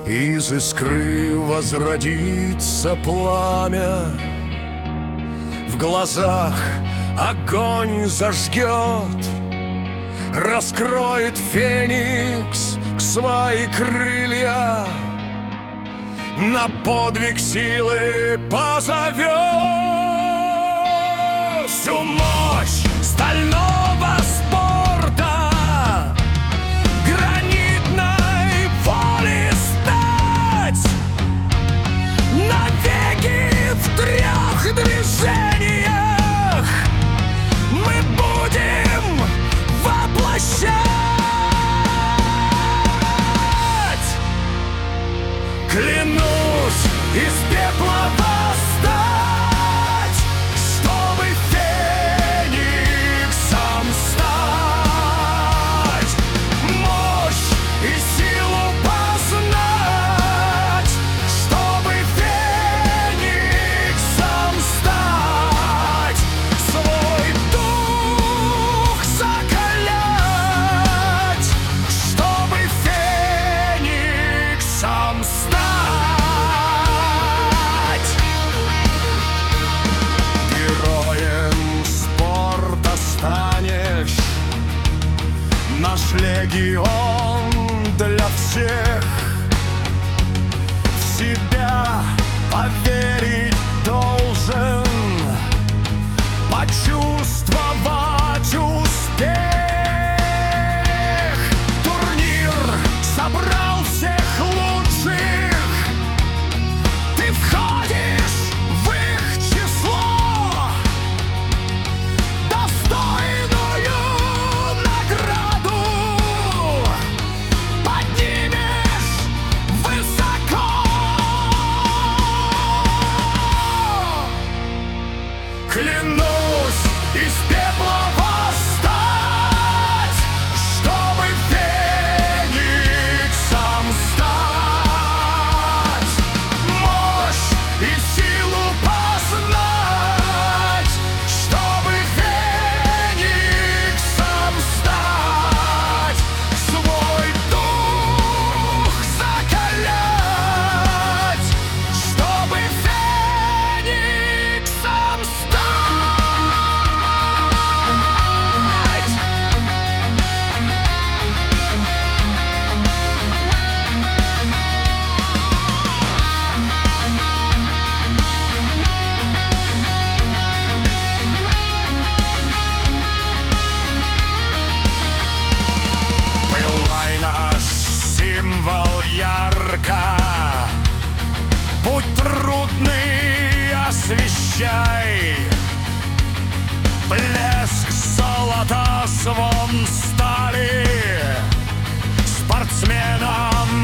Из искры возродится пламя, в глазах огонь зажгет, раскроет феникс свои крылья, на подвиг силы позовет всю мощь стального спорта, гранитной воли стать, навеки в 3 движениях мы будем воплощать. Клянусь из пепла восстать, чтобы фениксом стать, мощь и силу познать, чтобы фениксом стать, свой дух закалять, чтобы фениксом стать. Наш легион для всех, в себя поверить должен, почувствовать успех. Турнир собрал всех лучших, ты входишь в их число, достойную награду поднимешь высоко. Клянусь из пепла восстать, чтобы фениксом стать, мощь и силу познать, чтобы фениксом стать, свой дух закалять, чтобы фениксом стать. Пылай наш символ ярко, путь трудный освещай, блеск золота, звон стали, спортсменам